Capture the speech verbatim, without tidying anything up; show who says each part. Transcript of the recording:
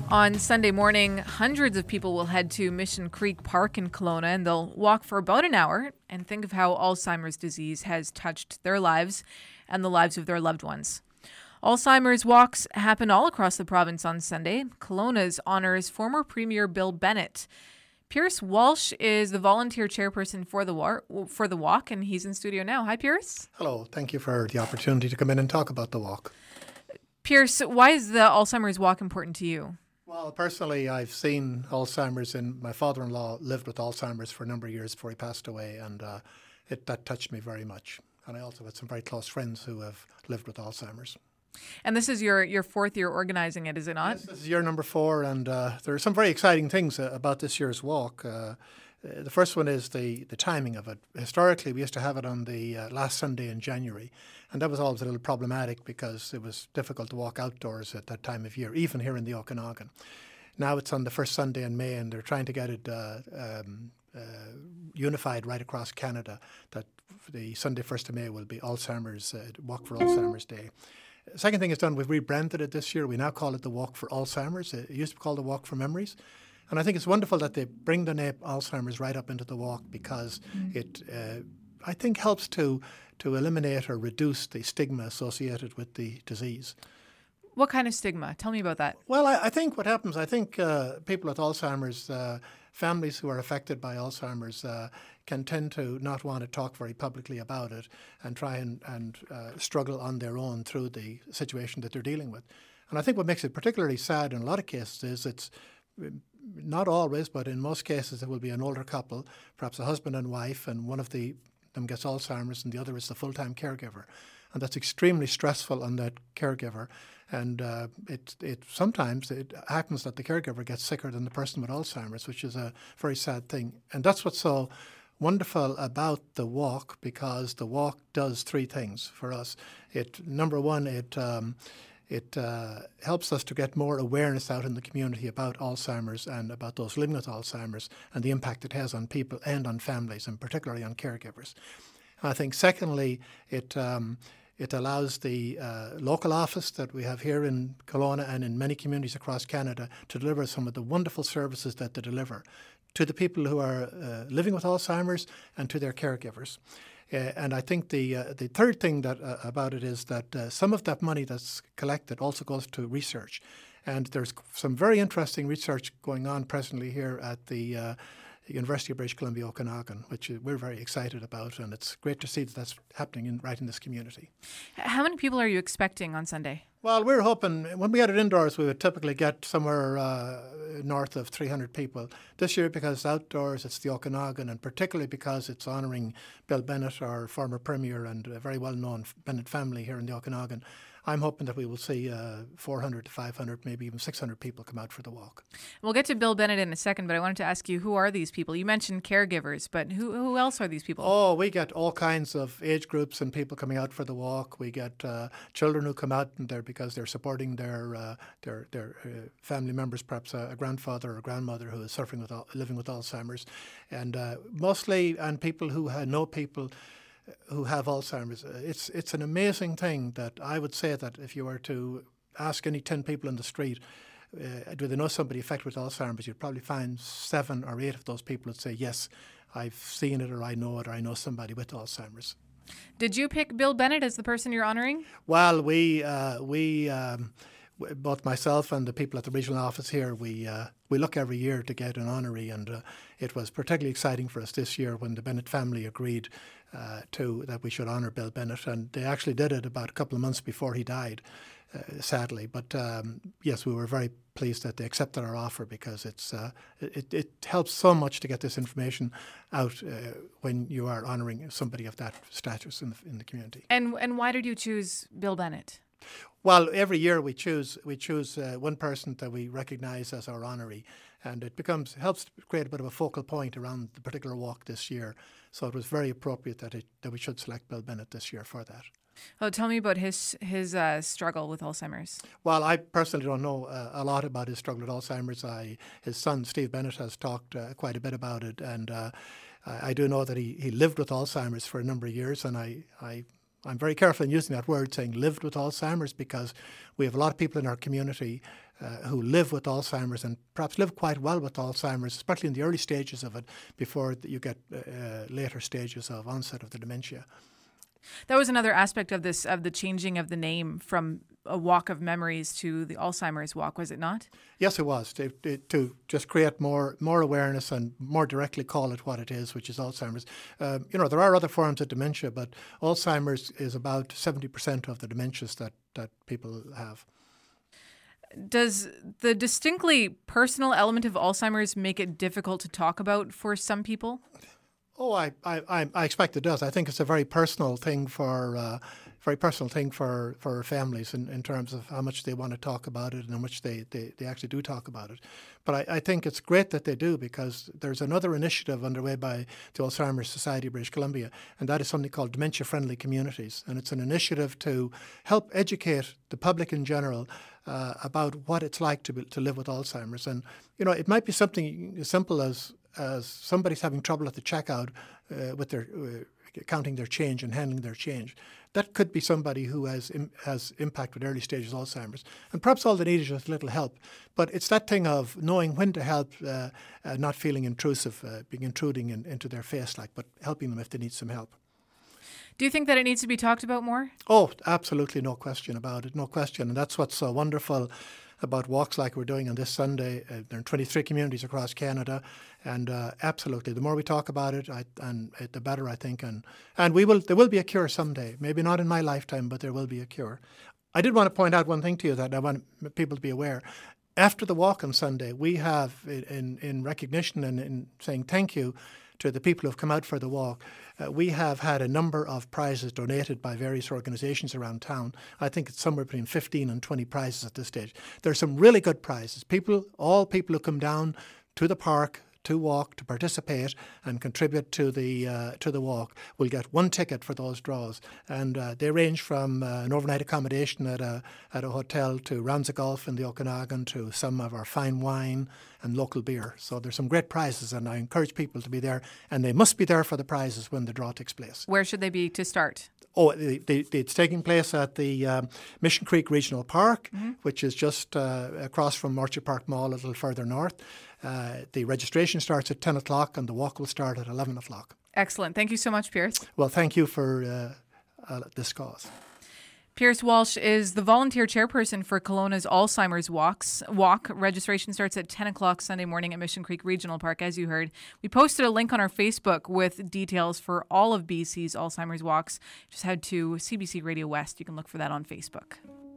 Speaker 1: On Sunday morning, hundreds of people will head to Mission Creek Park in Kelowna, and they'll walk for about an hour and think of how Alzheimer's disease has touched their lives and the lives of their loved ones. Alzheimer's walks happen all across the province on Sunday. Kelowna's honors former Premier Bill Bennett. Pierce Walsh is the volunteer chairperson for the war- for the walk, and he's in studio now. Hi, Pierce.
Speaker 2: Hello. Thank you for the opportunity to come in and talk about the walk.
Speaker 1: Pierce, why is the Alzheimer's walk important to you?
Speaker 2: Well, personally, I've seen Alzheimer's, and my father-in-law lived with Alzheimer's for a number of years before he passed away, and uh, it that touched me very much. And I also had some very close friends who have lived with Alzheimer's.
Speaker 1: And this is your, your fourth year organizing it, is it not?
Speaker 2: Yes, this is year number four, and uh, there are some very exciting things uh, about this year's walk. Uh, the first one is the, the timing of it. Historically, we used to have it on the uh, last Sunday in January, and that was always a little problematic because it was difficult to walk outdoors at that time of year, even here in the Okanagan. Now it's on the first Sunday in May, and they're trying to get it uh, um, uh, unified right across Canada, that the Sunday first of May will be Alzheimer's, uh, Walk for Alzheimer's Day. Second thing is done, we've rebranded it this year. We now call it the Walk for Alzheimer's. It used to be called the Walk for Memories. And I think it's wonderful that they bring the name Alzheimer's right up into the walk because mm. it, uh, I think, helps to to eliminate or reduce the stigma associated with the disease.
Speaker 1: What kind of stigma? Tell me about that.
Speaker 2: Well, I, I think what happens, I think uh, people with Alzheimer's, uh, families who are affected by Alzheimer's uh, can tend to not want to talk very publicly about it and try and, and uh, struggle on their own through the situation that they're dealing with. And I think what makes it particularly sad in a lot of cases is it's not always, but in most cases, it will be an older couple, perhaps a husband and wife, and one of the them gets Alzheimer's and the other is the full-time caregiver. And that's extremely stressful on that caregiver. And uh, it, it sometimes it happens that the caregiver gets sicker than the person with Alzheimer's, which is a very sad thing. And that's what's so wonderful about the walk, because the walk does three things for us. It number one, it um, It uh, helps us to get more awareness out in the community about Alzheimer's and about those living with Alzheimer's and the impact it has on people and on families, and particularly on caregivers. I think secondly, it um, it allows the uh, local office that we have here in Kelowna and in many communities across Canada to deliver some of the wonderful services that they deliver to the people who are uh, living with Alzheimer's and to their caregivers. Uh, and I think the uh, the third thing that uh, about it is that uh, some of that money that's collected also goes to research. And there's some very interesting research going on presently here at the uh, University of British Columbia Okanagan, which we're very excited about. And it's great to see that that's happening in, right in this community.
Speaker 1: How many people are you expecting on Sunday?
Speaker 2: Well, we're hoping, when we had it indoors, we would typically get somewhere uh, north of three hundred people. This year, because it's outdoors, it's the Okanagan, and particularly because it's honouring Bill Bennett, our former Premier and a very well-known Bennett family here in the Okanagan, I'm hoping that we will see uh, four hundred to five hundred, maybe even six hundred people come out for the walk.
Speaker 1: We'll get to Bill Bennett in a second, but I wanted to ask you, who are these people? You mentioned caregivers, but who who else are these people?
Speaker 2: Oh, we get all kinds of age groups and people coming out for the walk. We get uh, children who come out and they're because they're supporting their uh, their their uh, family members, perhaps a, a grandfather or grandmother who is suffering with living with Alzheimer's, and uh, mostly and people who uh, know people who have Alzheimer's. It's it's an amazing thing that I would say that if you were to ask any ten people in the street, uh, do they know somebody affected with Alzheimer's, you'd probably find seven or eight of those people would say, yes, I've seen it, or I know it, or I know somebody with Alzheimer's.
Speaker 1: Did you pick Bill Bennett as the person you're honouring?
Speaker 2: Well, we uh, we um, both myself and the people at the regional office here, we uh, we look every year to get an honoree, and uh, it was particularly exciting for us this year when the Bennett family agreed uh, to that we should honour Bill Bennett, and they actually did it about a couple of months before he died, uh, sadly. But um, yes, we were very pleased that they accepted our offer, because it's uh, it, it helps so much to get this information out uh, when you are honouring somebody of that status in the, in the community.
Speaker 1: And and why did you choose Bill Bennett?
Speaker 2: Well, every year we choose we choose uh, one person that we recognise as our honoree, and it becomes helps to create a bit of a focal point around the particular walk this year. So it was very appropriate that it, that we should select Bill Bennett this year for that.
Speaker 1: Oh, tell me about his his uh, struggle with Alzheimer's.
Speaker 2: Well, I personally don't know uh, a lot about his struggle with Alzheimer's. I, his son, Steve Bennett, has talked uh, quite a bit about it, and uh, I, I do know that he, he lived with Alzheimer's for a number of years, and I, I I'm very careful in using that word, saying lived with Alzheimer's, because we have a lot of people in our community uh, who live with Alzheimer's and perhaps live quite well with Alzheimer's, especially in the early stages of it, before you get uh, later stages of onset of the dementia.
Speaker 1: That was another aspect of this, of the changing of the name from a walk of memories to the Alzheimer's walk, was it not?
Speaker 2: Yes, it was, to, to just create more more awareness and more directly call it what it is, which is Alzheimer's. Uh, you know, there are other forms of dementia, but Alzheimer's is about seventy percent of the dementias that, that people have.
Speaker 1: Does the distinctly personal element of Alzheimer's make it difficult to talk about for some people?
Speaker 2: Oh, I, I, I expect it does. I think it's a very personal thing for uh, very personal thing for, for families in, in terms of how much they want to talk about it and how much they, they, they actually do talk about it. But I, I think it's great that they do, because there's another initiative underway by the Alzheimer's Society of British Columbia, and that is something called Dementia-Friendly Communities. And it's an initiative to help educate the public in general uh, about what it's like to, be, to live with Alzheimer's. And, you know, it might be something as simple as as somebody's having trouble at the checkout uh, with their uh, counting their change and handling their change. That could be somebody who has im- has impact with early stages Alzheimer's, and perhaps all they need is just a little help. But it's that thing of knowing when to help, uh, uh, not feeling intrusive, uh, being intruding in, into their face, like, but helping them if they need some help.
Speaker 1: Do you think that it needs to be talked about more?
Speaker 2: Oh, absolutely, no question about it, no question, and that's what's so wonderful about walks like we're doing on this Sunday. Uh, there are twenty-three communities across Canada, and uh, absolutely, the more we talk about it, I, and uh, the better, I think. And and we will. There will be a cure someday. Maybe not in my lifetime, but there will be a cure. I did want to point out one thing to you that I want people to be aware. After the walk on Sunday, we have, in in recognition and in saying thank you to the people who have come out for the walk, uh, we have had a number of prizes donated by various organisations around town. I think it's somewhere between fifteen and twenty prizes at this stage. There are some really good prizes. People, all people who come down to the park to walk, to participate and contribute to the uh, to the walk will get one ticket for those draws. And uh, they range from uh, an overnight accommodation at a at a hotel to rounds of golf in the Okanagan to some of our fine wine and local beer. So there's some great prizes, and I encourage people to be there, and they must be there for the prizes when the draw takes place.
Speaker 1: Where should they be to start?
Speaker 2: Oh, the, the, it's taking place at the um, Mission Creek Regional Park, mm-hmm. which is just uh, across from Orchard Park Mall, a little further north. Uh, the registration starts at ten o'clock and the walk will start at eleven o'clock.
Speaker 1: Excellent. Thank you so much, Pierce.
Speaker 2: Well, thank you for uh, uh, this cause.
Speaker 1: Pierce Walsh is the volunteer chairperson for Kelowna's Alzheimer's Walks. Walk registration starts at ten o'clock Sunday morning at Mission Creek Regional Park, as you heard. We posted a link on our Facebook with details for all of B C's Alzheimer's Walks. Just head to C B C Radio West. You can look for that on Facebook.